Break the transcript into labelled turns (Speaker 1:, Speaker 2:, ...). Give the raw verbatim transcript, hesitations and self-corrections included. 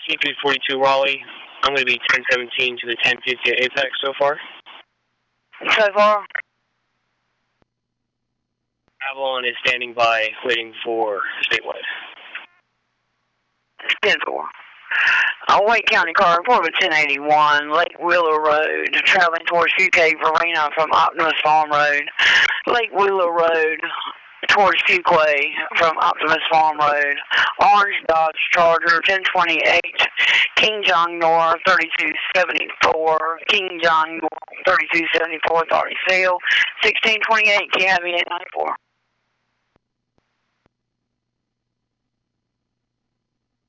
Speaker 1: C three forty-two Raleigh. I'm going to be ten seventeen to the ten fifty at Apex so far.
Speaker 2: So far?
Speaker 1: Avalon is standing by, waiting for statewide.
Speaker 2: ten four. Uh, Wake County car, report of ten eighty-one, Lake Willow Road, traveling towards Few Cave Arena from Optimus Farm Road. Lake Willow Road, towards Fuquay from Optimus Farm Road. Orange Dodge Charger, ten twenty-eight, King John North, thirty-two seventy-four, King John North, thirty-two seventy-four, Authority Field, sixteen twenty-eight, Cabby eight ninety-four.